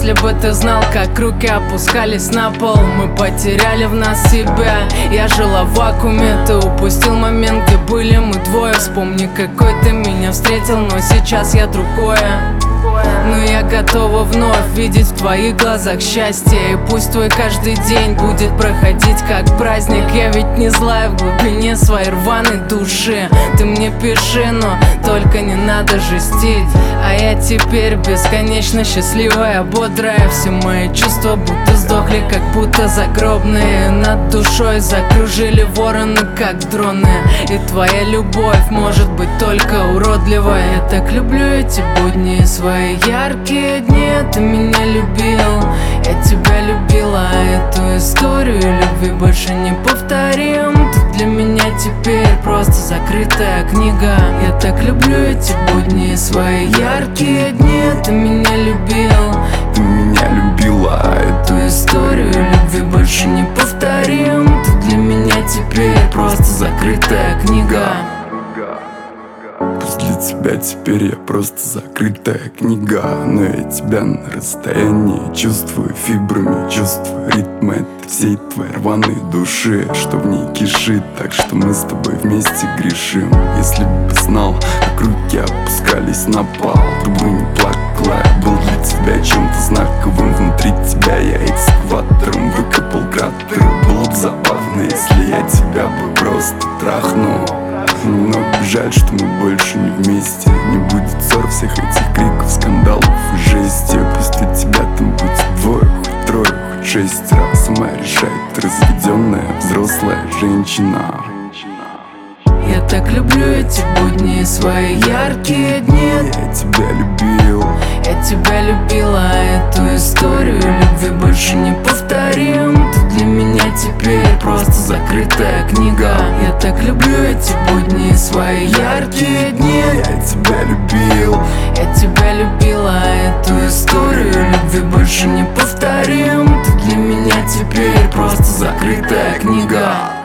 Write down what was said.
Если бы ты знал, как руки опускались на пол, мы потеряли в нас себя. Я жила в вакууме, ты упустил момент, где были мы двое. Вспомни, какой ты меня встретил, но сейчас я другое. Но я готова вновь видеть в твоих глазах счастье. И пусть твой каждый день будет проходить как праздник. Я ведь не злая в глубине своей рваной души. Ты мне пиши, но только не надо жестить. А я теперь бесконечно счастливая, бодрая. Все мои чувства будто сдохли, как будто загробные. Над душой закружили вороны, как дроны. И твоя любовь может быть только уродливой. Я так люблю эти будни, свои яркие дни. Ты меня любил, я тебя любила. Эту историю любви больше не повторим. Ты для меня теперь просто закрытая книга. Я так люблю эти будни, свои яркие дни. Ты меня любил, ты меня любила. эту историю любви больше не повторим. Ты для меня теперь просто закрытая книга. Пусть для тебя теперь я просто закрытая книга, но я тебя на расстоянии чувствую фибрами, чувствую ритм этой всей твоей рваной души, что в ней кишит, так что мы с тобой вместе грешим. Если бы знал, как руки опускались на пол, ты бы не плакала. Я был для тебя чем-то знаковым, внутри тебя я экскаватором выкопал кратер. Было бы забавно, если я тебя бы просто трахнул. Немного жаль, что мы больше не вместе. Не будет ссор, всех этих криков, скандалов и жести. Пусть у тебя там будет двое, хоть трое, хоть шестеро. Сама решает разведенная взрослая женщина. Я так люблю эти будни, свои яркие дни. Я тебя любил, я тебя любила. Эту историю любви больше не повторим. Ты для меня теперь просто закрытая книга. Я так люблю эти будни, свои яркие дни. я тебя любил, я тебя любила. Эту историю любви больше не повторим. Ты для меня теперь просто закрытая книга.